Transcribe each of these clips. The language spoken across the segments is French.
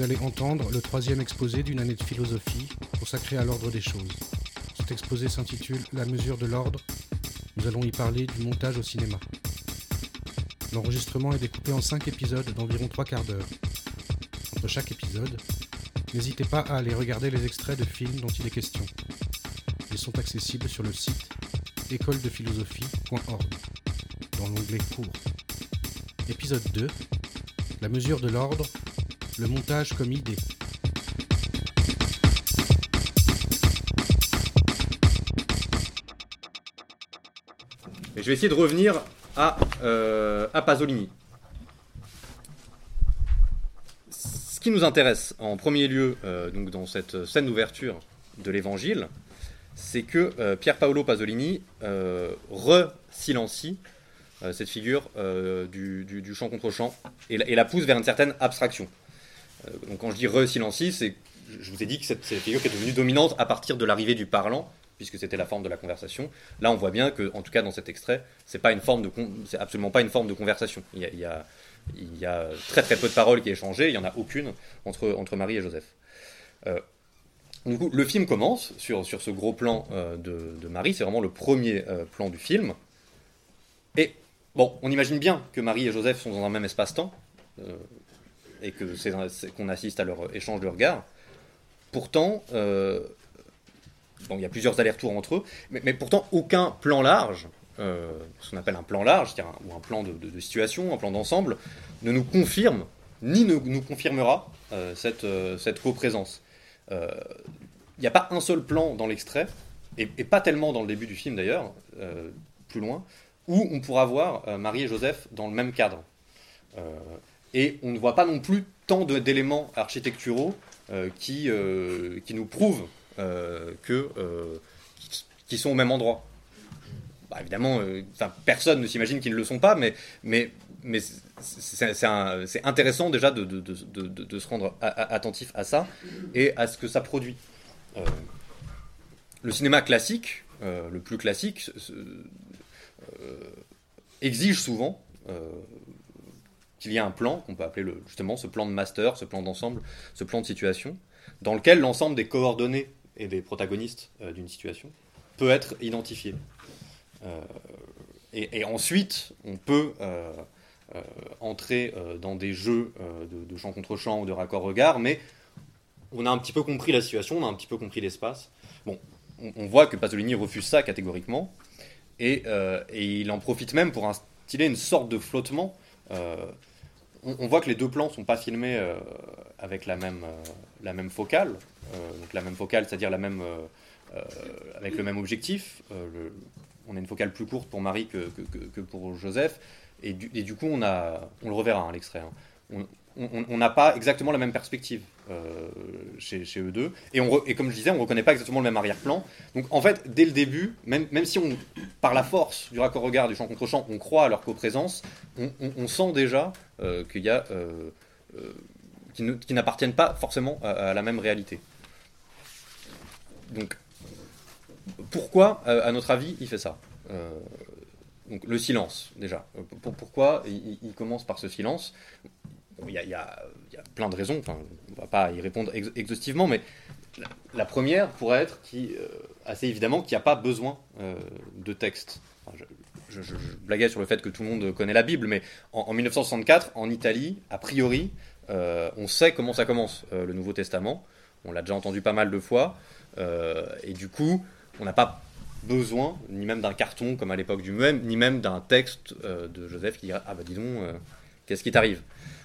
allez entendre le 3e exposé d'une année de philosophie consacrée à l'ordre des choses. Cet exposé s'intitule « La mesure de l'ordre ». Nous allons y parler du montage au cinéma. L'enregistrement est découpé en 5 épisodes d'environ 3/4 d'heure. Entre chaque épisode, n'hésitez pas à aller regarder les extraits de films dont il est question. Ils sont accessibles sur le site écoledephilosophie.org dans l'onglet cours. Épisode 2, la mesure de l'ordre, le montage comme idée. Et je vais essayer de revenir à Pasolini. Ce qui nous intéresse en premier lieu donc dans cette scène d'ouverture de l'Évangile, c'est que Pier Paolo Pasolini re-silencie cette figure du chant contre chant et la pousse vers une certaine abstraction. Donc quand je dis re-silencie, c'est je vous ai dit que cette figure qui est devenue dominante à partir de l'arrivée du parlant, puisque c'était la forme de la conversation. Là, on voit bien que, en tout cas dans cet extrait, c'est absolument pas une forme de conversation. Il y a très très peu de paroles qui est échangées, il n'y en a aucune entre Marie et Joseph. Du coup, le film commence sur ce gros plan de Marie, c'est vraiment le premier plan du film. Et bon, on imagine bien que Marie et Joseph sont dans un même espace-temps, et qu'on assiste à leur échange de regards. Pourtant, il y a plusieurs allers-retours entre eux, mais pourtant aucun plan large, ce qu'on appelle un plan large, ou un plan de situation, un plan d'ensemble, ne nous confirme, ni ne nous confirmera cette coprésence. Il n'y a pas un seul plan dans l'extrait, et pas tellement dans le début du film d'ailleurs, plus loin, où on pourra voir Marie et Joseph dans le même cadre. Et on ne voit pas non plus tant d'éléments architecturaux qui nous prouvent qu'ils sont au même endroit. Évidemment, personne ne s'imagine qu'ils ne le sont pas, mais c'est intéressant déjà de se rendre attentif à ça et à ce que ça produit. Le cinéma classique, le plus classique, exige souvent qu'il y ait un plan, qu'on peut appeler justement ce plan de master, ce plan d'ensemble, ce plan de situation, dans lequel l'ensemble des coordonnées et des protagonistes d'une situation peut être identifié. Et ensuite, on peut entrer dans des jeux de chant contre chant ou de raccord regard, mais on a un petit peu compris la situation, on a un petit peu compris l'espace. Bon, on voit que Pasolini refuse ça catégoriquement, et il en profite même pour instiller une sorte de flottement. On voit que les deux plans ne sont pas filmés avec la même focale, donc la même focale, c'est-à-dire avec le même objectif. On a une focale plus courte pour Marie que pour Joseph, et du coup on le reverra l'extrait. On n'a pas exactement la même perspective chez eux deux, et comme je disais, on ne reconnaît pas exactement le même arrière-plan. Donc en fait, dès le début, même si par la force du raccord-regard, du chant contre chant, on croit à leur coprésence, on sent déjà qu'il y a qui n'appartiennent pas forcément à la même réalité. Donc pourquoi, à notre avis, il fait ça ? Donc le silence, déjà. Pourquoi il commence par ce silence ? Il y a plein de raisons, on ne va pas y répondre exhaustivement, mais la première pourrait être assez évidemment qu'il n'y a pas besoin de texte. Je blaguais sur le fait que tout le monde connaît la Bible, mais en 1964, en Italie, a priori, on sait comment ça commence, le Nouveau Testament. On l'a déjà entendu pas mal de fois, et du coup, on n'a pas besoin, ni même d'un carton comme à l'époque du Muem, ni même d'un texte de Joseph qui dirait « Ah bah dis donc, qu'est-ce qui t'arrive ?»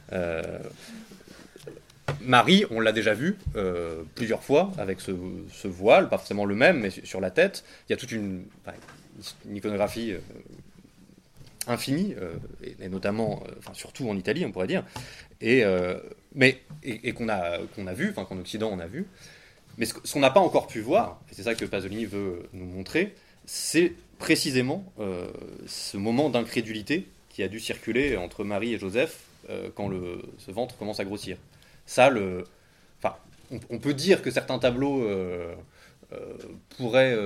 Marie, on l'a déjà vu plusieurs fois avec ce voile, pas forcément le même, mais sur la tête. Il y a toute une iconographie infinie, et notamment, surtout en Italie, on pourrait dire, et qu'on a vu, qu'en Occident on a vu. Mais ce qu'on n'a pas encore pu voir, et c'est ça que Pasolini veut nous montrer, c'est précisément ce moment d'incrédulité qui a dû circuler entre Marie et Joseph quand ce ventre commence à grossir. Ça, on peut dire que certains tableaux pourraient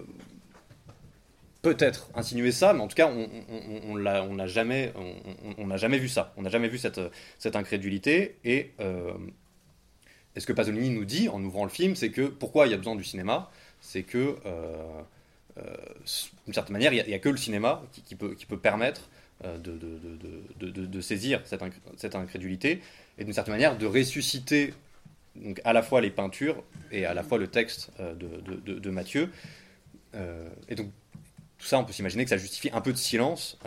peut-être insinuer ça, mais en tout cas, on n'a jamais vu ça. On n'a jamais vu cette incrédulité, et Et ce que Pasolini nous dit en ouvrant le film, c'est que pourquoi il y a besoin du cinéma, c'est que d'une certaine manière, il n'y a que le cinéma qui peut permettre de saisir cette incrédulité et d'une certaine manière de ressusciter donc à la fois les peintures et à la fois le texte de Mathieu. Et donc tout ça, on peut s'imaginer que ça justifie un peu de silence,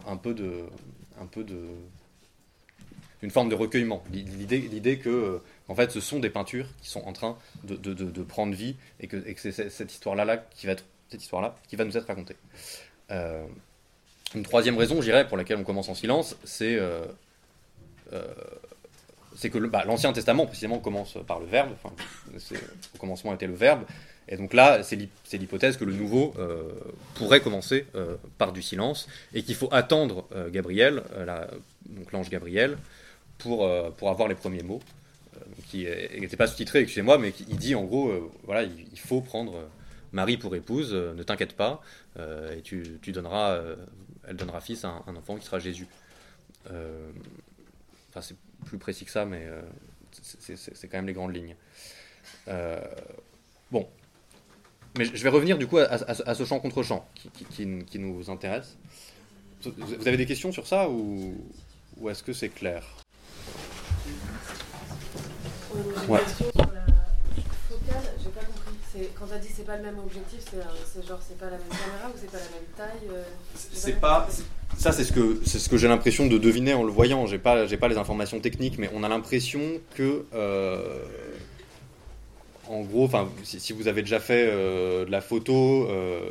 une forme de recueillement. L'idée que en fait, ce sont des peintures qui sont en train de prendre vie et que c'est cette histoire-là qui va nous être racontée. Une troisième raison, je dirais, pour laquelle on commence en silence, c'est que l'Ancien Testament, précisément, commence par le Verbe. Enfin, au commencement était le Verbe. Et donc là, c'est l'hypothèse que le Nouveau pourrait commencer par du silence et qu'il faut attendre Gabriel, donc l'ange Gabriel, pour avoir les premiers mots. Qui n'était pas sous-titré, excusez-moi, mais il dit en gros, voilà, il faut prendre Marie pour épouse, ne t'inquiète pas, et tu donneras, elle donnera fils à un enfant qui sera Jésus. Enfin, c'est plus précis que ça, mais c'est quand même les grandes lignes. Bon, mais je vais revenir du coup à ce chant contre chant qui nous intéresse. Vous avez des questions sur ça ou est-ce que c'est clair? Ouais. Question sur la focale, j'ai pas compris. Quand tu as dit c'est pas le même objectif, c'est genre c'est pas la même caméra ou c'est pas la même taille Ça c'est ce que j'ai l'impression de deviner en le voyant. J'ai pas les informations techniques, mais on a l'impression que en gros, enfin si vous avez déjà fait de la photo,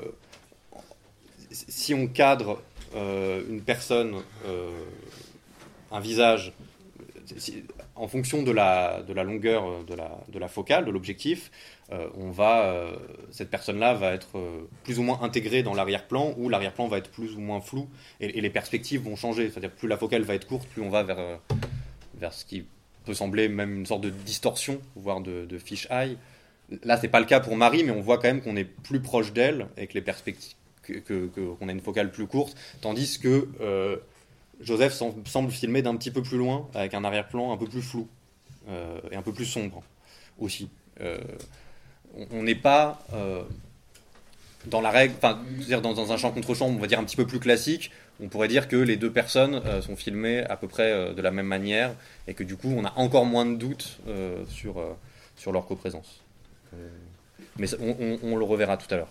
si on cadre une personne, un visage. En fonction de la longueur de la focale, de l'objectif, cette personne-là va être plus ou moins intégrée dans l'arrière-plan, ou l'arrière-plan va être plus ou moins flou, et les perspectives vont changer. C'est-à-dire plus la focale va être courte, plus on va vers ce qui peut sembler même une sorte de distorsion, voire de fish-eye. Là, c'est pas le cas pour Marie, mais on voit quand même qu'on est plus proche d'elle, et que les perspectives, qu'on a une focale plus courte, tandis que Joseph semble filmer d'un petit peu plus loin, avec un arrière-plan un peu plus flou et un peu plus sombre aussi. On n'est pas dans la règle, enfin, dans un chant contre chant, on va dire un petit peu plus classique. On pourrait dire que les deux personnes sont filmées à peu près de la même manière et que du coup, on a encore moins de doutes sur leur coprésence. Mais on le reverra tout à l'heure.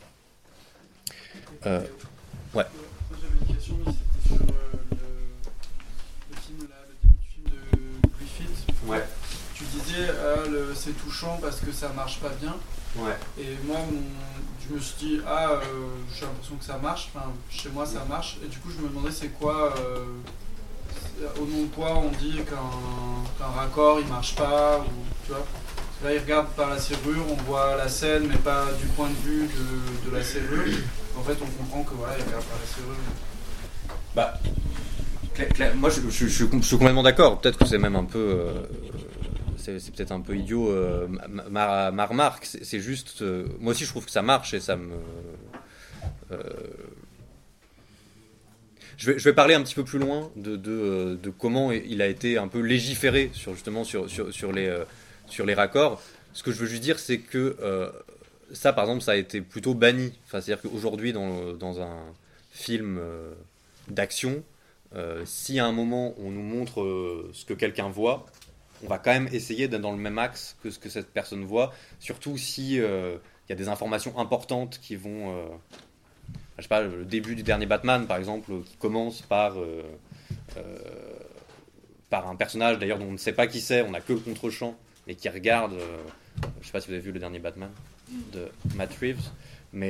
Ouais. J'avais une question, mais c'était sur le film, le début du film de Griffith. Ouais. Tu disais c'est touchant parce que ça marche pas bien. Ouais. Et moi, je me suis dit j'ai l'impression que ça marche. Enfin, chez moi, ça marche. Et du coup, je me demandais c'est quoi, au nom de quoi on dit qu'un raccord il marche pas, ou tu vois. Là, il regarde par la serrure, on voit la scène, mais pas du point de vue de la serrure. En fait, on comprend que voilà, il regarde par la serrure. Bah, moi, je suis complètement d'accord. Peut-être que c'est même un peu, c'est peut-être un peu idiot ma remarque. C'est juste, moi aussi, je trouve que ça marche et ça me. Je vais parler un petit peu plus loin de comment il a été un peu légiféré sur les raccords. Ce que je veux juste dire, c'est que ça, par exemple, ça a été plutôt banni. Enfin, c'est-à-dire qu'aujourd'hui, dans un film d'action, si à un moment on nous montre ce que quelqu'un voit, on va quand même essayer d'être dans le même axe que ce que cette personne voit, surtout si y a des informations importantes qui vont... je sais pas, le début du dernier Batman, par exemple, qui commence par un personnage, d'ailleurs, dont on ne sait pas qui c'est, on n'a que le contre-champ, et qui regarde... je sais pas si vous avez vu le dernier Batman de Matt Reeves, mais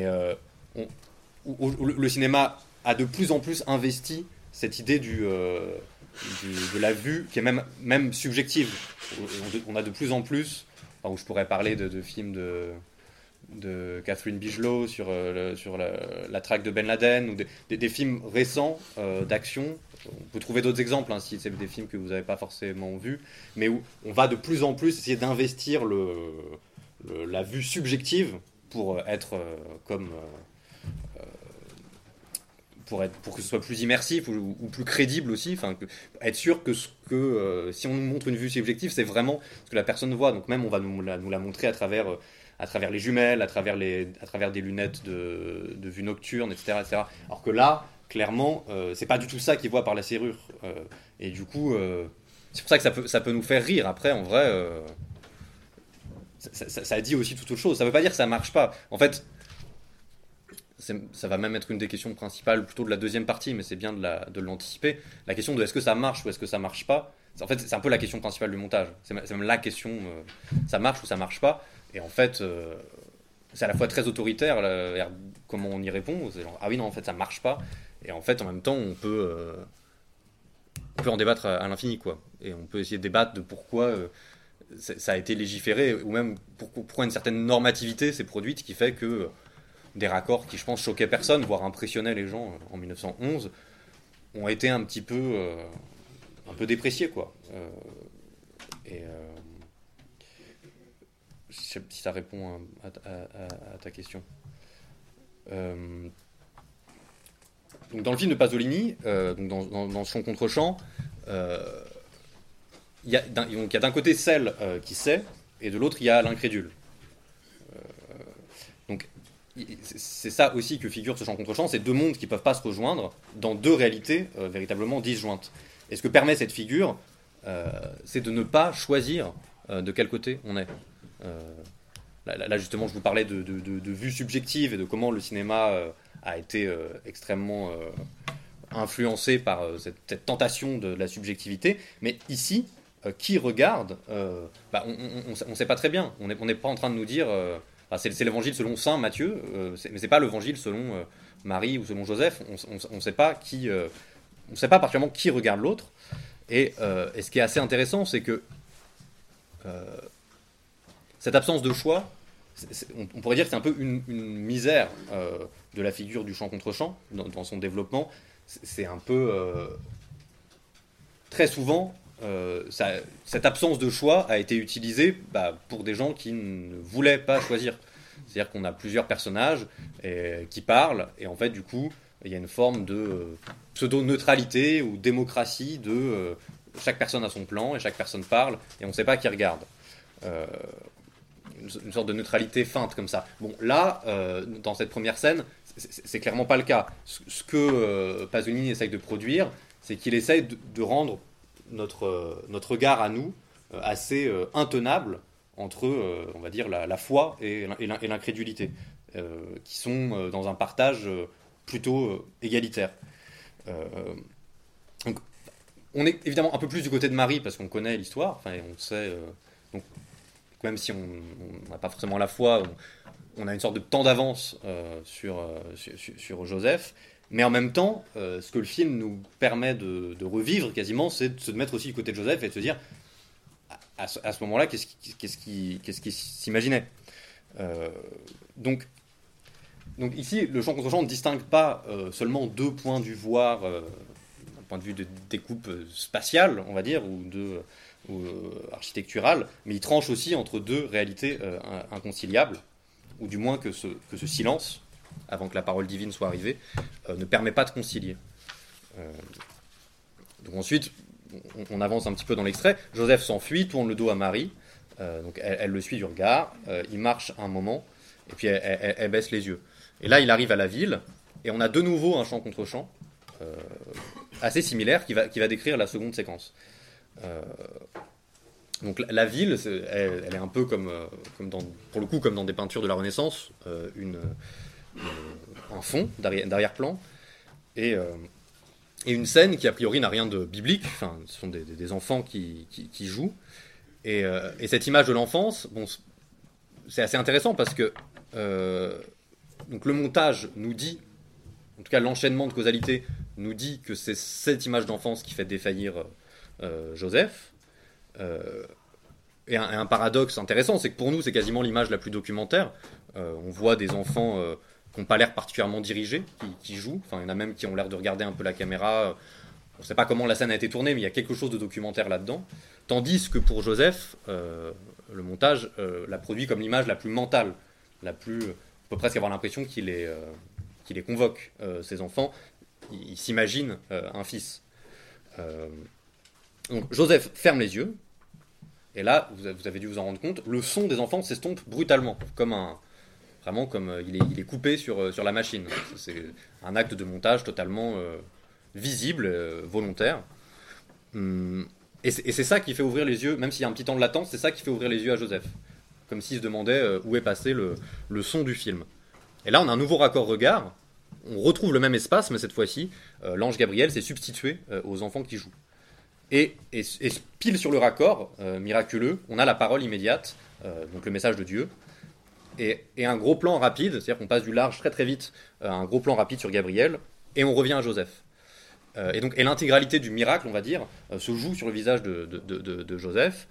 le cinéma a de plus en plus investi cette idée de la vue, qui est même subjective. On a de plus en plus, enfin, où je pourrais parler de films de Catherine Bigelow sur la traque de Ben Laden, ou des films récents d'action. On peut trouver d'autres exemples, hein, si c'est des films que vous n'avez pas forcément vus, mais où on va de plus en plus essayer d'investir la vue subjective pour être pour que ce soit plus immersif ou plus crédible aussi, être sûr que si on nous montre une vue subjective, c'est vraiment ce que la personne voit. Donc même on va nous la montrer à travers les jumelles, à travers des lunettes de vue nocturne, etc., etc. Alors que là, clairement, c'est pas du tout ça qu'il voit par la serrure. Et du coup, c'est pour ça que ça peut nous faire rire. Après, en vrai, ça dit aussi toute autre chose. Ça veut pas dire que ça marche pas. En fait, ça va même être une des questions principales plutôt de la deuxième partie, mais c'est bien de l'anticiper. La question de est-ce que ça marche ou est-ce que ça marche pas, en fait c'est un peu la question principale du montage. C'est même la question, ça marche ou ça marche pas. Et en fait, c'est à la fois très autoritaire, comment on y répond. C'est genre, ah oui non, en fait ça marche pas. Et en fait en même temps on peut en débattre à l'infini, quoi. Et on peut essayer de débattre de pourquoi ça a été légiféré, ou même pourquoi une certaine normativité s'est produite qui fait que des raccords qui, je pense, choquaient personne, voire impressionnaient les gens en 1911, ont été un peu dépréciés, quoi. Je sais pas si ça répond à ta question. Donc dans le film de Pasolini, donc dans Chant contre chant, il y a d'un côté celle qui sait, et de l'autre il y a l'incrédule. Donc c'est ça aussi que figure ce Chant contre chant, c'est deux mondes qui ne peuvent pas se rejoindre dans deux réalités véritablement disjointes. Et ce que permet cette figure, c'est de ne pas choisir de quel côté on est. Là justement je vous parlais de vue subjective et de comment le cinéma a été extrêmement influencé par cette tentation de la subjectivité, mais ici qui regarde, on ne sait pas très bien, on n'est pas en train de nous dire c'est l'évangile selon saint Matthieu, mais c'est pas l'évangile selon Marie ou selon Joseph, on sait pas on sait pas particulièrement qui regarde l'autre, et ce qui est assez intéressant, c'est que cette absence de choix, on pourrait dire que c'est un peu une misère de la figure du chant contre chant dans son développement. C'est un peu très souvent cette absence de choix a été utilisée pour des gens qui ne voulaient pas choisir. C'est-à-dire qu'on a plusieurs personnages qui parlent, et en fait du coup il y a une forme de pseudo-neutralité ou démocratie de chaque personne a son plan et chaque personne parle et on ne sait pas qui regarde. Une sorte de neutralité feinte comme ça. Bon, là, dans cette première scène, c'est clairement pas le cas. Ce que Pasolini essaye de produire, c'est qu'il essaye de rendre notre regard à nous assez intenable entre, on va dire, la foi et l'incrédulité, qui sont dans un partage plutôt égalitaire. Donc, on est évidemment un peu plus du côté de Marie, parce qu'on connaît l'histoire, enfin, on sait... donc, même si on n'a pas forcément la foi, on a une sorte de temps d'avance sur Joseph, mais en même temps, ce que le film nous permet de revivre quasiment, c'est de se mettre aussi du côté de Joseph et de se dire, à ce moment-là, qu'est-ce qu'il s'imaginait. Donc ici, le chant contre chant ne distingue pas seulement deux points du voir, d'un point de vue de découpe spatiale, on va dire, ou architecturale, mais il tranche aussi entre deux réalités inconciliables, ou du moins que ce silence, avant que la parole divine soit arrivée, ne permet pas de concilier. Donc ensuite, on avance un petit peu dans l'extrait. Joseph s'enfuit, tourne le dos à Marie, donc elle le suit du regard, il marche un moment, et puis elle baisse les yeux. Et là, il arrive à la ville, et on a de nouveau un chant contre chant, assez similaire, qui va décrire la seconde séquence. Donc la ville, elle est un peu comme dans des peintures de la Renaissance, un fond d'arrière-plan, et une scène qui a priori n'a rien de biblique. Enfin, ce sont des enfants qui jouent, et cette image de l'enfance, bon, c'est assez intéressant parce que donc le montage nous dit, en tout cas l'enchaînement de causalité nous dit que c'est cette image d'enfance qui fait défaillir Joseph. Et un paradoxe intéressant, c'est que pour nous c'est quasiment l'image la plus documentaire. On voit des enfants qui n'ont pas l'air particulièrement dirigés, qui jouent. Enfin, il y en a même qui ont l'air de regarder un peu la caméra. On ne sait pas comment la scène a été tournée, mais il y a quelque chose de documentaire là-dedans. Tandis que pour Joseph, le montage l'a produit comme l'image la plus mentale, on peut presque avoir l'impression qu'il les convoque, ces enfants. il s'imagine un fils. Donc Joseph ferme les yeux, et là, vous avez dû vous en rendre compte, le son des enfants s'estompe brutalement, vraiment comme il est coupé sur la machine. C'est un acte de montage totalement visible, volontaire. Et c'est ça qui fait ouvrir les yeux, même s'il y a un petit temps de latence, c'est ça qui fait ouvrir les yeux à Joseph. Comme s'il se demandait où est passé le son du film. Et là, on a un nouveau raccord regard, on retrouve le même espace, mais cette fois-ci, l'ange Gabriel s'est substitué aux enfants qui jouent. Et pile sur le raccord, miraculeux, on a la parole immédiate, donc le message de Dieu, et un gros plan rapide, c'est-à-dire qu'on passe du large très très vite à un gros plan rapide sur Gabriel, et on revient à Joseph. Et l'intégralité du miracle, on va dire, se joue sur le visage de Joseph.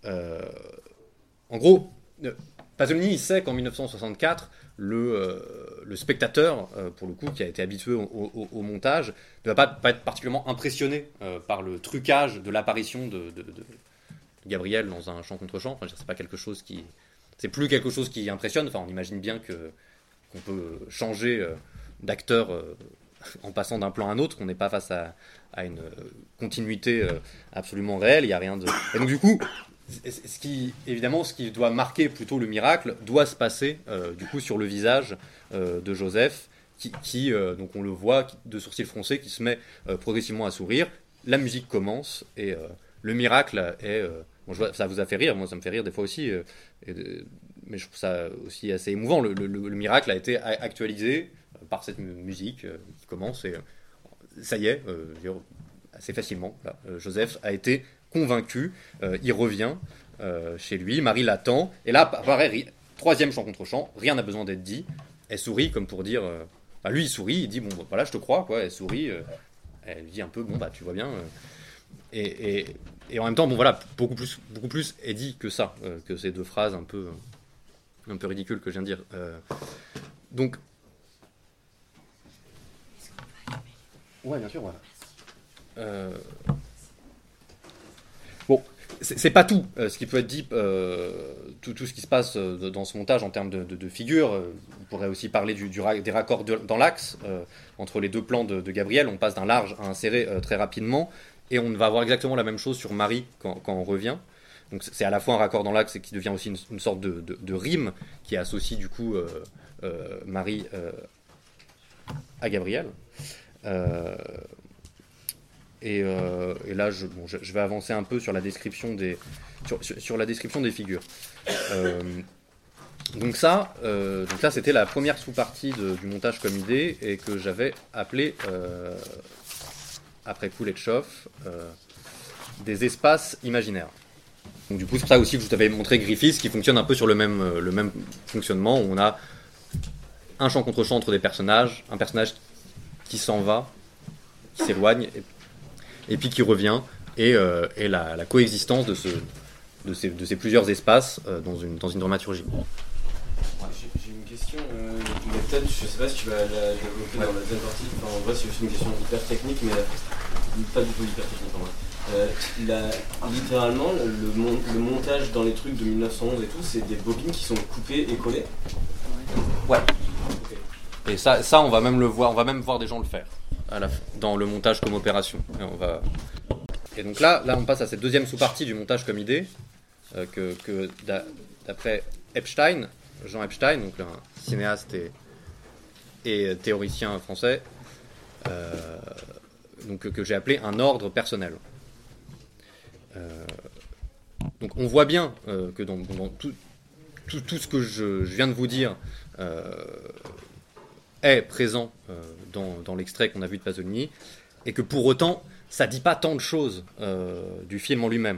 En gros, Pasolini, il sait qu'en 1964, le spectateur, pour le coup, qui a été habitué au montage, ne va pas être particulièrement impressionné par le trucage de l'apparition de Gabriel dans un chant contre chant. Enfin, c'est plus quelque chose qui impressionne. Enfin, on imagine bien qu'on peut changer d'acteur en passant d'un plan à un autre, qu'on n'est pas face à une continuité absolument réelle. Il y a rien de. Et donc du coup, ce qui doit marquer plutôt le miracle doit se passer du coup sur le visage de Joseph qui donc on le voit de sourcils froncés qui se met progressivement à sourire. La musique commence et le miracle est ça vous a fait rire, moi ça me fait rire des fois aussi mais je trouve ça aussi assez émouvant. Le miracle a été actualisé par cette musique qui commence et ça y est, assez facilement là, Joseph a été convaincu, il revient chez lui, Marie l'attend, et là apparaît troisième chant contre chant, rien n'a besoin d'être dit, elle sourit comme pour dire, lui il sourit, il dit bon voilà je te crois quoi, elle sourit, elle dit un peu bon bah tu vois bien, et en même temps bon voilà beaucoup plus est dit que ça, que ces deux phrases un peu ridicules que je viens de dire, donc ouais bien sûr voilà. Bon, c'est pas tout ce qui peut être dit, tout ce qui se passe dans ce montage en termes de figures. On pourrait aussi parler des raccords dans l'axe entre les deux plans de Gabriel. On passe d'un large à un serré très rapidement, et on va avoir exactement la même chose sur Marie quand on revient. Donc c'est à la fois un raccord dans l'axe et qui devient aussi une sorte de rime qui associe du coup Marie à Gabriel. Et là, je vais avancer un peu sur la description sur la description des figures. Donc ça, c'était la première sous-partie du montage comme idée et que j'avais appelé, après Kuleshov, des espaces imaginaires. Donc du coup, c'est pour ça aussi que je t'avais montré Griffiths, qui fonctionne un peu sur le même fonctionnement, où on a un chant contre chant entre des personnages, un personnage qui s'en va, qui s'éloigne, et puis qui revient, et la coexistence de ces plusieurs espaces dans une dramaturgie. J'ai une question, mais peut-être, je ne sais pas si tu vas la développer dans la deuxième partie, enfin, en vrai c'est aussi une question hyper technique, mais pas du tout hyper technique en vrai. Littéralement, le montage dans les trucs de 1911 et tout, c'est des bobines qui sont coupées et collées. Ouais. Okay. Et ça on va même le voir, on va même voir des gens le faire dans le montage comme opération. Et donc là on passe à cette deuxième sous-partie du montage comme idée, que d'après Epstein, Jean Epstein, donc un cinéaste et théoricien français, donc que j'ai appelé un ordre personnel. Donc on voit bien que dans tout ce que je viens de vous dire est présent dans l'extrait qu'on a vu de Pasolini, et que pour autant ça dit pas tant de choses du film en lui-même.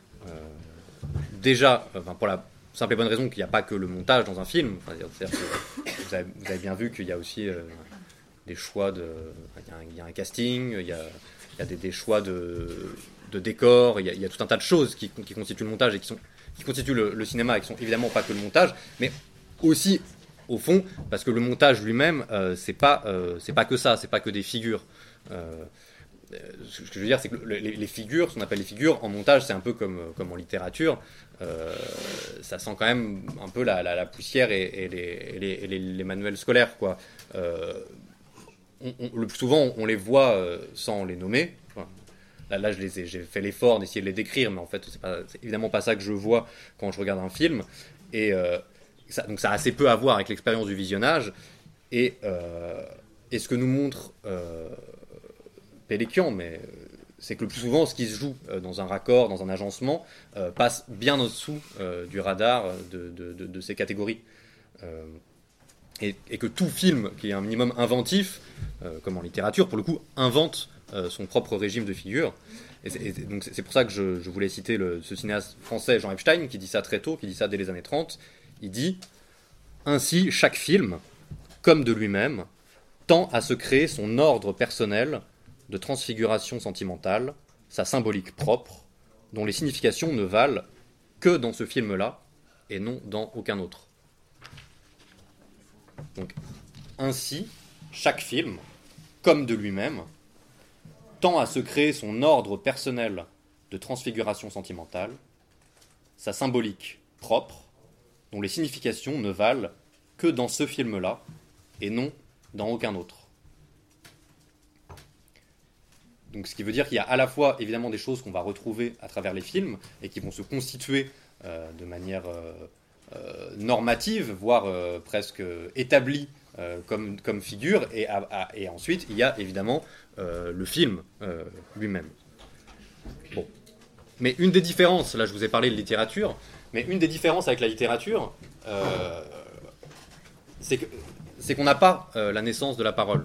Déjà, pour la simple et bonne raison qu'il n'y a pas que le montage dans un film. C'est-à-dire que vous avez bien vu qu'il y a aussi des choix il y a un casting, il y a des choix de décors, il y a tout un tas de choses qui constituent le montage et qui constituent le cinéma, et qui sont évidemment pas que le montage, mais aussi au fond parce que le montage lui-même c'est pas que ça, c'est pas que des figures. Ce que je veux dire, c'est que les figures, ce qu'on appelle les figures en montage, c'est un peu comme en littérature, ça sent quand même un peu la poussière et les manuels scolaires, quoi. le plus souvent, on les voit sans les nommer. Enfin, là j'ai fait l'effort d'essayer de les décrire, mais en fait, c'est évidemment pas ça que je vois quand je regarde un film. Et donc ça a assez peu à voir avec l'expérience du visionnage. Et ce que nous montre Pélékian, c'est que le plus souvent, ce qui se joue dans un raccord, dans un agencement, passe bien au-dessous du radar de ces catégories. Et que tout film qui est un minimum inventif, comme en littérature, pour le coup, invente son propre régime de figure. Donc c'est pour ça que je voulais citer ce cinéaste français, Jean Epstein, qui dit ça très tôt, qui dit ça dès les années 30. Il dit « Ainsi, chaque film, comme de lui-même, tend à se créer son ordre personnel de transfiguration sentimentale, sa symbolique propre, dont les significations ne valent que dans ce film-là, et non dans aucun autre. » Donc, ainsi, chaque film, comme de lui-même, tend à se créer son ordre personnel de transfiguration sentimentale, sa symbolique propre, dont les significations ne valent que dans ce film-là, et non dans aucun autre. Donc, ce qui veut dire qu'il y a à la fois, évidemment, des choses qu'on va retrouver à travers les films, et qui vont se constituer de manière normative, voire presque établie comme figure, et ensuite, il y a évidemment le film lui-même. Bon. Mais une des différences, là je vous ai parlé de littérature, mais une des différences avec la littérature, c'est qu'on n'a pas la naissance de la parole.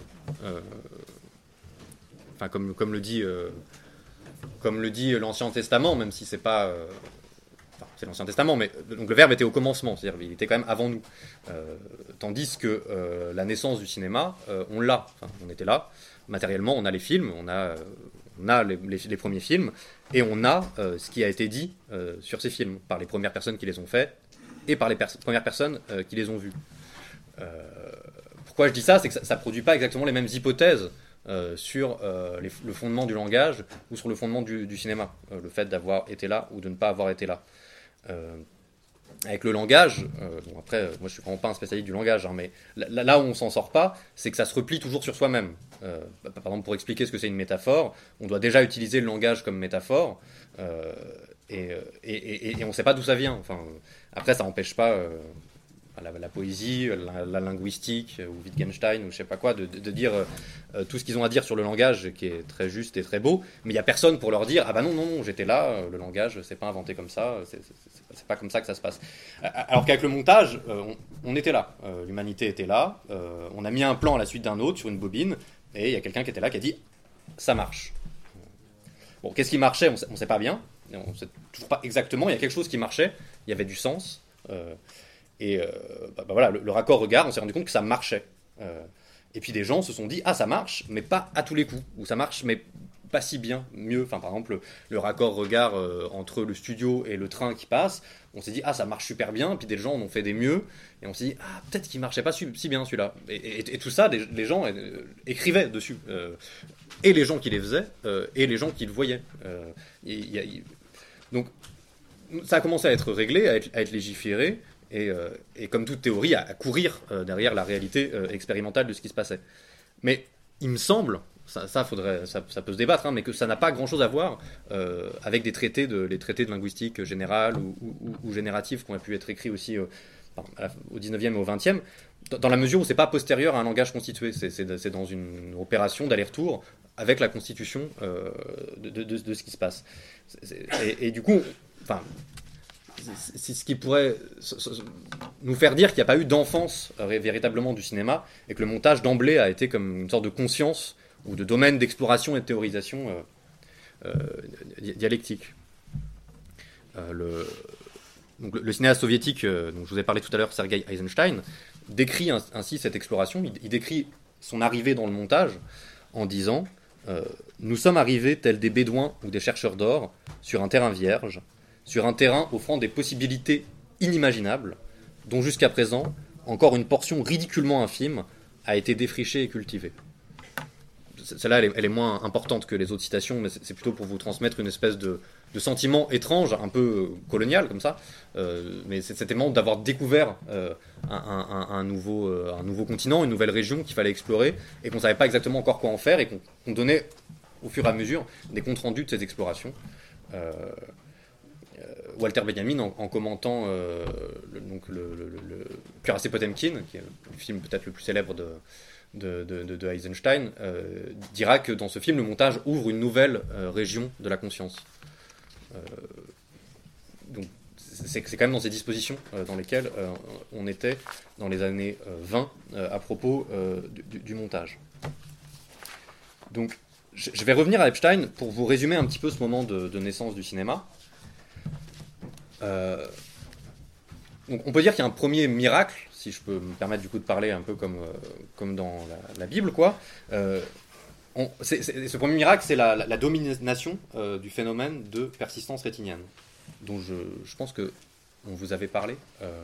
Enfin, comme le dit l'Ancien Testament, même si c'est pas... Enfin, c'est l'Ancien Testament, mais donc le Verbe était au commencement, c'est-à-dire il était quand même avant nous. Tandis que la naissance du cinéma, on l'a, enfin, on était là, matériellement, on a les films, on a les premiers films, et on a ce qui a été dit sur ces films, par les premières personnes qui les ont faits, et par les premières personnes qui les ont vus. Pourquoi je dis ça ? C'est que ça ne produit pas exactement les mêmes hypothèses sur le fondement du langage ou sur le fondement du cinéma, le fait d'avoir été là ou de ne pas avoir été là. Avec le langage, bon après, moi je ne suis vraiment pas un spécialiste du langage, hein, mais là où on ne s'en sort pas, c'est que ça se replie toujours sur soi-même. Par exemple, pour expliquer ce que c'est une métaphore, on doit déjà utiliser le langage comme métaphore, et on ne sait pas d'où ça vient. Enfin, après, ça n'empêche pas... la poésie, la linguistique, ou Wittgenstein, ou je sais pas quoi, de dire tout ce qu'ils ont à dire sur le langage, qui est très juste et très beau, mais il n'y a personne pour leur dire « Ah bah non, j'étais là, le langage, c'est pas inventé comme ça, c'est pas comme ça que ça se passe. » Alors qu'avec le montage, on était là, l'humanité était là, on a mis un plan à la suite d'un autre sur une bobine, et il y a quelqu'un qui était là qui a dit « Ça marche ». Bon, qu'est-ce qui marchait ? On ne sait pas bien, on ne sait toujours pas exactement, il y a quelque chose qui marchait, il y avait du sens, et voilà, le raccord regard, on s'est rendu compte que ça marchait. Et puis des gens se sont dit, ah ça marche, mais pas à tous les coups, ou ça marche, mais pas si bien, mieux. Enfin, par exemple, le raccord regard entre le studio et le train qui passe, on s'est dit, ah ça marche super bien, et puis des gens en ont fait des mieux, et on s'est dit, ah peut-être qu'il marchait pas si bien celui-là. Et tout ça, les gens écrivaient dessus. Et les gens qui les faisaient, et les gens qui le voyaient. Donc, ça a commencé à être réglé, à être légiféré, et comme toute théorie, à courir derrière la réalité expérimentale de ce qui se passait. Mais il me semble, ça peut se débattre, hein, mais que ça n'a pas grand-chose à voir avec les traités de linguistique générale ou générative qui ont pu être écrits aussi au 19e et au 20e, dans la mesure où c'est pas postérieur à un langage constitué, c'est dans une opération d'aller-retour avec la constitution de ce qui se passe. Et du coup, enfin... c'est ce qui pourrait nous faire dire qu'il n'y a pas eu d'enfance véritablement du cinéma, et que le montage d'emblée a été comme une sorte de conscience ou de domaine d'exploration et de théorisation dialectique. Donc le cinéaste soviétique dont je vous ai parlé tout à l'heure, Sergei Eisenstein, décrit ainsi cette exploration. Il décrit son arrivée dans le montage en disant « Nous sommes arrivés tels des bédouins ou des chercheurs d'or sur un terrain vierge, sur un terrain offrant des possibilités inimaginables, dont jusqu'à présent, encore une portion ridiculement infime a été défrichée et cultivée. » Celle-là, elle est moins importante que les autres citations, mais c'est plutôt pour vous transmettre une espèce de sentiment étrange, un peu colonial comme ça, mais c'était vraiment d'avoir découvert un nouveau continent, une nouvelle région qu'il fallait explorer, et qu'on ne savait pas exactement encore quoi en faire, et qu'on donnait au fur et à mesure des comptes rendus de ces explorations. Walter Benjamin, en commentant le Cuirassé Potemkin, qui est le film peut-être le plus célèbre de Eisenstein, dira que dans ce film, le montage ouvre une nouvelle région de la conscience. Donc c'est quand même dans ces dispositions dans lesquelles on était dans les années 20 à propos du montage. Donc je vais revenir à Epstein pour vous résumer un petit peu ce moment de naissance du cinéma. Donc on peut dire qu'il y a un premier miracle, si je peux me permettre du coup de parler un peu comme dans la Bible, quoi. Ce premier miracle, c'est la domination du phénomène de persistance rétinienne, dont je pense que on vous avait parlé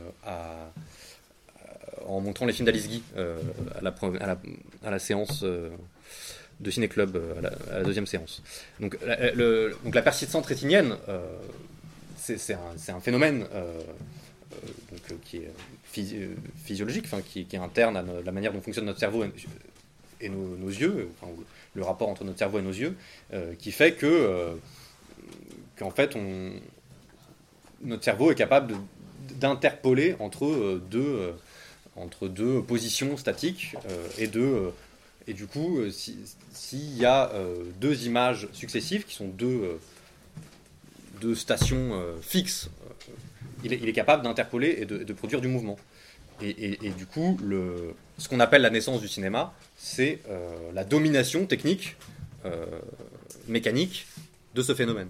en montrant les films d'Alice Guy à la séance de Ciné Club, à la deuxième séance. Donc la persistance rétinienne, c'est un phénomène qui est physiologique, qui est interne à la manière dont fonctionne notre cerveau et nos yeux, le rapport entre notre cerveau et nos yeux, qui fait qu'en fait notre cerveau est capable d'interpoler entre deux positions statiques, et du coup s'il y a deux images successives qui sont deux stations fixes, il est capable d'interpoler et de produire du mouvement. Et du coup, ce qu'on appelle la naissance du cinéma, c'est la domination technique, mécanique, de ce phénomène.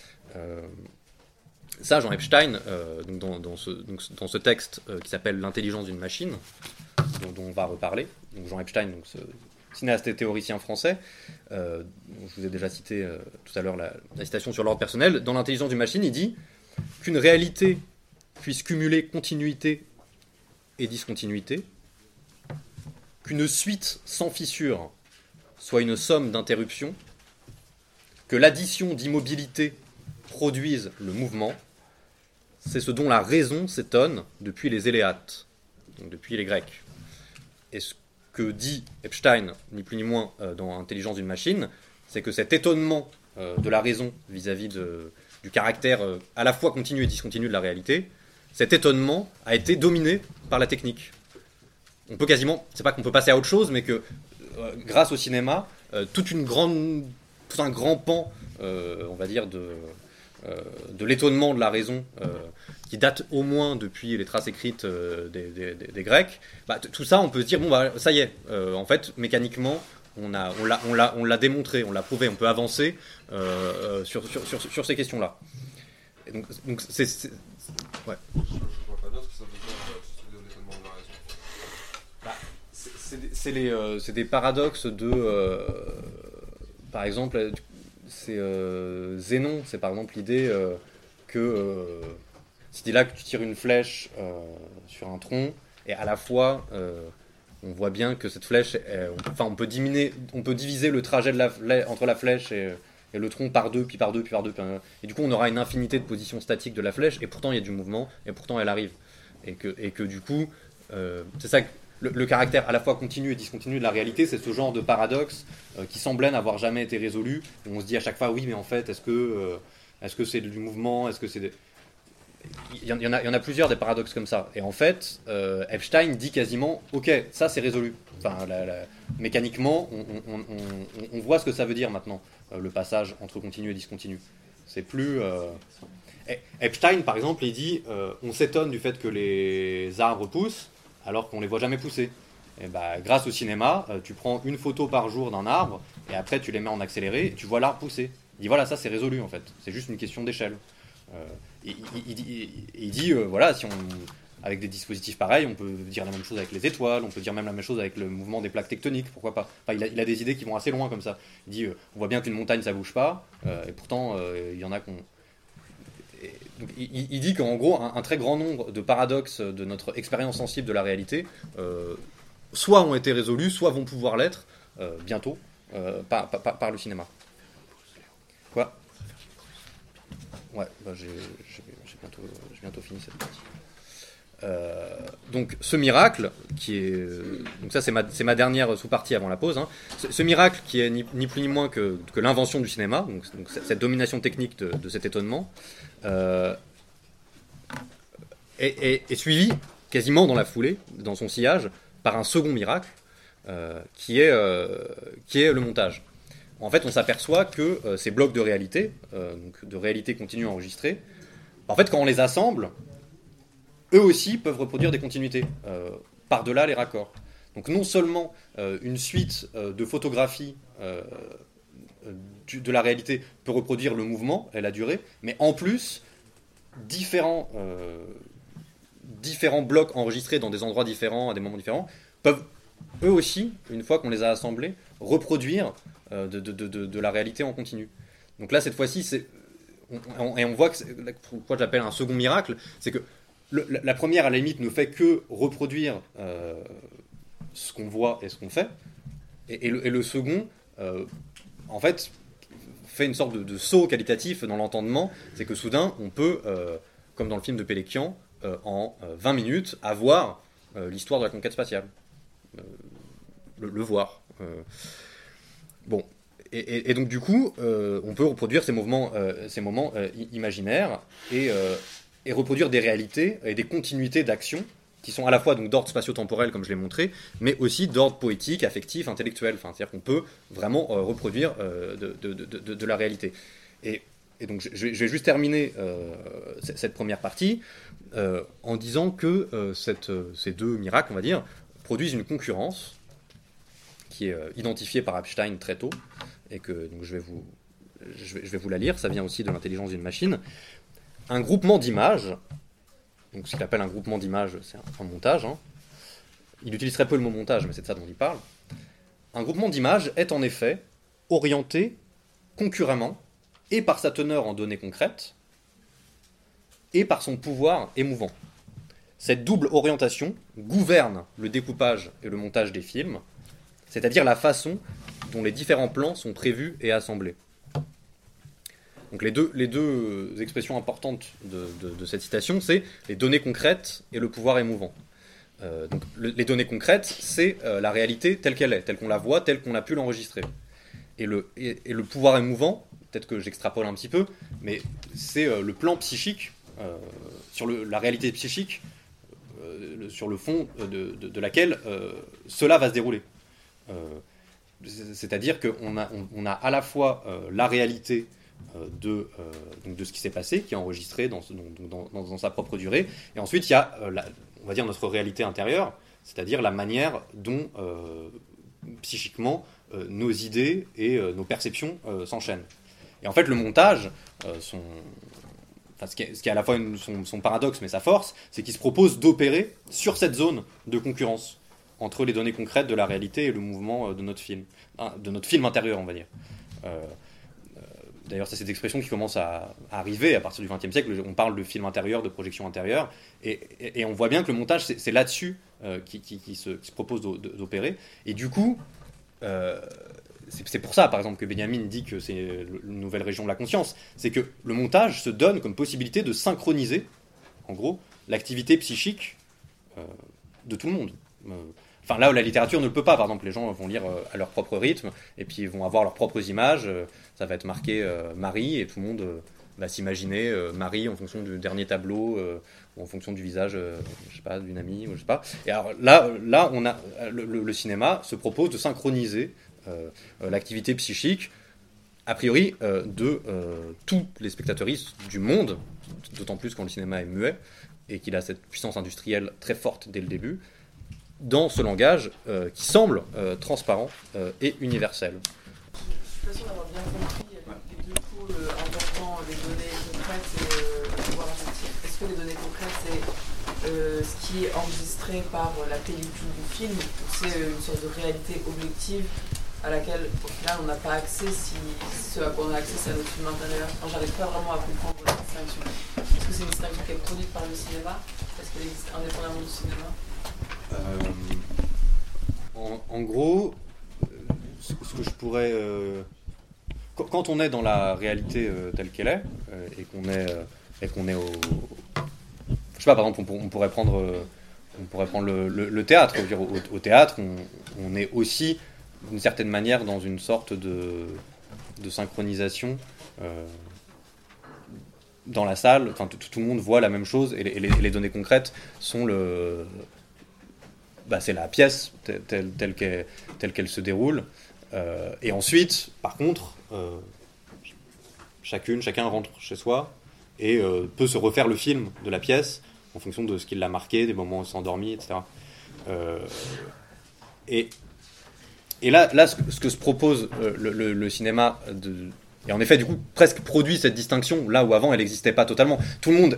Ça, Jean Epstein, dans ce texte qui s'appelle L'intelligence d'une machine, dont on va reparler, donc Jean Epstein, ce cinéaste et théoricien français, je vous ai déjà cité tout à l'heure la citation sur l'ordre personnel. Dans L'intelligence d'une machine, il dit qu'une réalité puisse cumuler continuité et discontinuité, qu'une suite sans fissure soit une somme d'interruptions, que l'addition d'immobilité produise le mouvement, c'est ce dont la raison s'étonne depuis les Éléates, donc depuis les Grecs. Et ce que dit Epstein, ni plus ni moins, dans Intelligence d'une machine, c'est que cet étonnement de la raison vis-à-vis du caractère à la fois continu et discontinu de la réalité, cet étonnement a été dominé par la technique. On peut quasiment, c'est pas qu'on peut passer à autre chose, mais que grâce au cinéma, tout un grand pan, on va dire, de l'étonnement de la raison, qui date au moins depuis les traces écrites des Grecs, tout ça, on peut se dire, ça y est, en fait, mécaniquement, on l'a démontré, on l'a prouvé, on peut avancer sur ces questions-là. Et donc c'est ouais. Je vois pas bien ce que ça veut dire, ce l'étonnement de la raison. C'est des paradoxes par exemple, c'est Zénon, c'est par exemple l'idée que si tu tires une flèche sur un tronc, et à la fois on voit bien que cette flèche, on peut diviser le trajet entre la flèche et le tronc par deux, puis par deux, puis par deux. Et du coup, on aura une infinité de positions statiques de la flèche, et pourtant il y a du mouvement, et pourtant elle arrive. Et que du coup, c'est ça que le caractère à la fois continu et discontinu de la réalité, c'est ce genre de paradoxe qui semblait n'avoir jamais été résolu. On se dit à chaque fois, oui, mais en fait, est-ce que c'est du mouvement, est-ce que c'est il y en a plusieurs des paradoxes comme ça. Et en fait, Epstein dit quasiment, ok, ça c'est résolu. Enfin, mécaniquement, on voit ce que ça veut dire maintenant, le passage entre continu et discontinu. C'est plus... Epstein, par exemple, il dit, on s'étonne du fait que les arbres poussent, alors qu'on les voit jamais pousser. Et grâce au cinéma, tu prends une photo par jour d'un arbre, et après tu les mets en accéléré, et tu vois l'arbre pousser. Il dit, voilà, ça c'est résolu en fait. C'est juste une question d'échelle. Il dit, voilà, avec des dispositifs pareils, on peut dire la même chose avec les étoiles, on peut dire même la même chose avec le mouvement des plaques tectoniques, pourquoi pas. Enfin, il a des idées qui vont assez loin comme ça. Il dit, on voit bien qu'une montagne ça bouge pas, et pourtant il y en a qu'on... Donc, il dit qu'en gros, un très grand nombre de paradoxes de notre expérience sensible de la réalité, soit ont été résolus, soit vont pouvoir l'être bientôt par le cinéma. Quoi ? Ouais, bah j'ai bientôt fini cette partie. Donc ce miracle qui est donc ça c'est ma dernière sous-partie avant la pause, hein. Ce miracle qui est ni plus ni moins que l'invention du cinéma, donc cette domination technique de cet étonnement est suivi quasiment dans la foulée, dans son sillage, par un second miracle qui est le montage. En fait, on s'aperçoit que ces blocs de réalité, donc de réalité continue enregistrée, en fait, quand on les assemble, eux aussi peuvent reproduire des continuités par-delà les raccords. Donc non seulement une suite de photographies de la réalité peut reproduire le mouvement et la durée, mais en plus, différents blocs enregistrés dans des endroits différents, à des moments différents, peuvent eux aussi, une fois qu'on les a assemblés, reproduire de la réalité en continu. Donc là, cette fois-ci, on voit que pourquoi j'appelle un second miracle, c'est que la première, à la limite, ne fait que reproduire ce qu'on voit et ce qu'on fait, et le second, en fait, fait une sorte de saut qualitatif dans l'entendement, c'est que soudain, on peut, comme dans le film de Pélékian, en 20 minutes, avoir l'histoire de la conquête spatiale. Le voir. Bon. Et donc, du coup, on peut reproduire ces moments imaginaires et reproduire des réalités et des continuités d'action qui sont à la fois donc d'ordre spatio-temporel, comme je l'ai montré, mais aussi d'ordre poétique, affectif, intellectuel. Enfin, c'est-à-dire qu'on peut vraiment reproduire de la réalité. Et donc, je vais juste terminer cette première partie en disant que ces deux miracles, on va dire, produisent une concurrence qui est identifiée par Epstein très tôt, et que donc, je vais vous la lire, ça vient aussi de l'intelligence d'une machine. Un groupement d'images, donc ce qu'il appelle un groupement d'images, c'est un montage, hein. Il utilise très peu le mot montage, mais c'est de ça dont il parle. Un groupement d'images est en effet orienté concurremment, et par sa teneur en données concrètes, et par son pouvoir émouvant. Cette double orientation gouverne le découpage et le montage des films, c'est-à-dire la façon dont les différents plans sont prévus et assemblés. Donc les deux expressions importantes de cette citation, c'est les données concrètes et le pouvoir émouvant. Donc les données concrètes, c'est la réalité telle qu'elle est, telle qu'on la voit, telle qu'on a pu l'enregistrer. Et le pouvoir émouvant, peut-être que j'extrapole un petit peu, mais c'est le plan psychique, sur la réalité psychique, sur le fond de laquelle cela va se dérouler. C'est-à-dire qu'on a à la fois la réalité de ce qui s'est passé, qui est enregistré dans sa propre durée, et ensuite il y a, on va dire, notre réalité intérieure, c'est-à-dire la manière dont psychiquement nos idées et nos perceptions s'enchaînent. Et en fait, le montage, ce qui est à la fois son paradoxe, mais sa force, c'est qu'il se propose d'opérer sur cette zone de concurrence entre les données concrètes de la réalité et le mouvement de notre film intérieur, on va dire. D'ailleurs, c'est cette expression qui commence à arriver à partir du XXe siècle. On parle de film intérieur, de projection intérieure, et on voit bien que le montage, c'est là-dessus qui se propose d'opérer. Et du coup, c'est pour ça, par exemple, que Benjamin dit que c'est une nouvelle région de la conscience. C'est que le montage se donne comme possibilité de synchroniser, en gros, l'activité psychique de tout le monde. Enfin, là où la littérature ne le peut pas, par exemple, les gens vont lire à leur propre rythme, et puis ils vont avoir leurs propres images, ça va être marqué Marie, et tout le monde va s'imaginer Marie en fonction du dernier tableau, ou en fonction du visage, je sais pas, d'une amie, ou je sais pas. Et alors là on a, le cinéma se propose de synchroniser l'activité psychique, a priori, de tous les spectateuristes du monde, d'autant plus quand le cinéma est muet, et qu'il a cette puissance industrielle très forte dès le début, dans ce langage qui semble transparent et universel. Je suis pas sûr d'avoir bien compris les deux pôles importants, les données concrètes et le pouvoir affectif. Est-ce que les données concrètes, c'est ce qui est enregistré par la pellicule du film, ou c'est une sorte de réalité objective à laquelle, au final, on n'a pas accès si ce à quoi on a accès, c'est à notre film intérieur? Enfin, j'arrive pas vraiment à comprendre la distinction. Est-ce que c'est une distinction qui est produite par le cinéma? Est-ce qu'elle existe indépendamment du cinéma? En gros, ce que je pourrais quand on est dans la réalité telle qu'elle est, et qu'on est au... Je sais pas, par exemple, on pourrait prendre le théâtre. Je veux dire, au théâtre, on est aussi, d'une certaine manière, dans une sorte de synchronisation dans la salle. Enfin, tout le monde voit la même chose, et les données concrètes sont c'est la pièce telle qu'elle se déroule. Et ensuite, par contre, chacun rentre chez soi et peut se refaire le film de la pièce en fonction de ce qui l'a marqué, des moments où il s'est endormi, etc. Et là, ce que se propose le cinéma, et en effet, du coup, presque produit cette distinction, là où avant, elle n'existait pas totalement. Tout le monde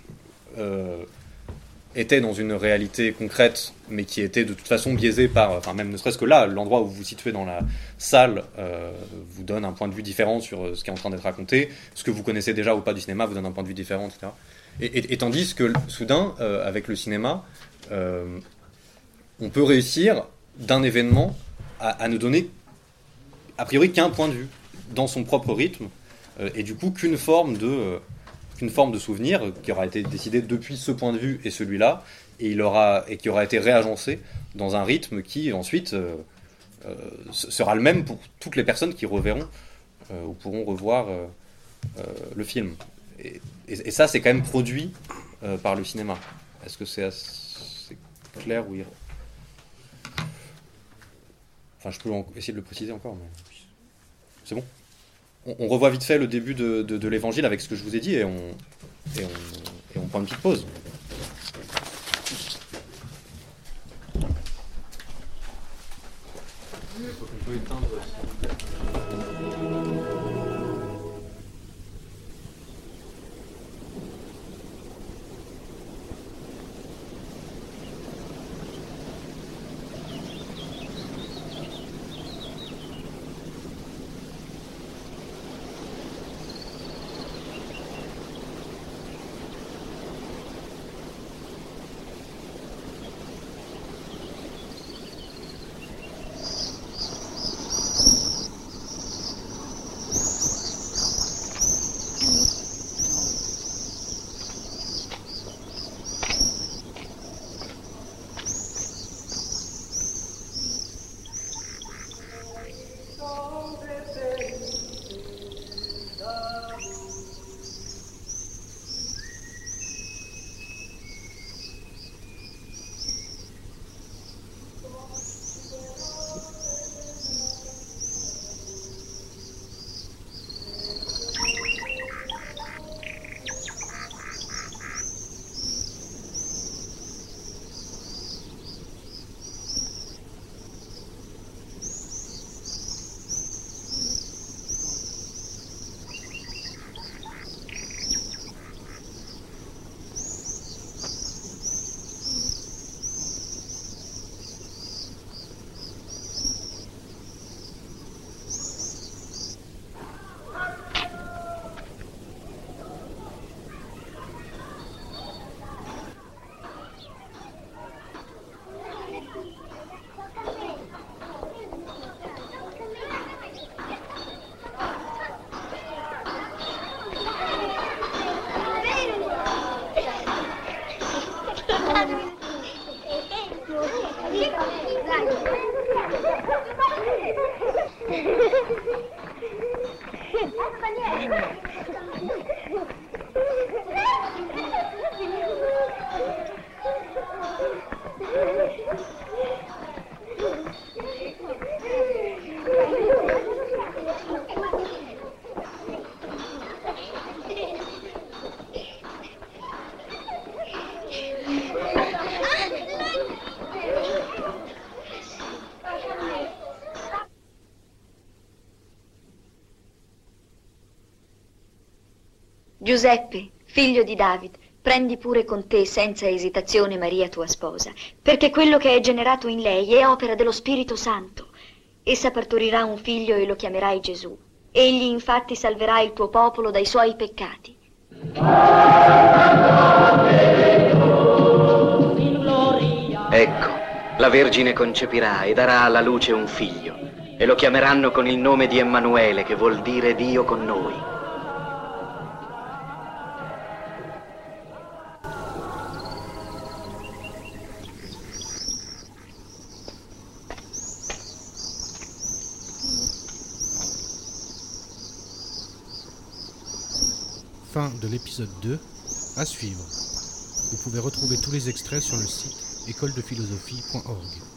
était dans une réalité concrète, mais qui était de toute façon biaisée par... Enfin, même ne serait-ce que là, l'endroit où vous vous situez dans la salle vous donne un point de vue différent sur ce qui est en train d'être raconté. Ce que vous connaissez déjà ou pas du cinéma vous donne un point de vue différent, etc. Et tandis que, soudain, avec le cinéma, on peut réussir d'un événement à ne donner, a priori, qu'un point de vue, dans son propre rythme, et du coup, qu'une forme de souvenir qui aura été décidé depuis ce point de vue et celui-là, et qui aura été réagencé dans un rythme qui, ensuite, sera le même pour toutes les personnes qui reverront ou pourront revoir le film. Et ça, c'est quand même produit par le cinéma. Est-ce que c'est assez clair ou Enfin, je peux essayer de le préciser encore, mais c'est bon. On revoit vite fait le début de l'évangile avec ce que je vous ai dit, et on prend une petite pause. On peut éteindre. Giuseppe, figlio di David, prendi pure con te senza esitazione Maria tua sposa, perché quello che è generato in lei è opera dello Spirito Santo. Essa partorirà un figlio e lo chiamerai Gesù. Egli infatti salverà il tuo popolo dai suoi peccati. Ecco, la Vergine concepirà e darà alla luce un figlio e lo chiameranno con il nome di Emanuele, che vuol dire Dio con noi. Fin de l'épisode 2, à suivre. Vous pouvez retrouver tous les extraits sur le site écoledephilosophie.org.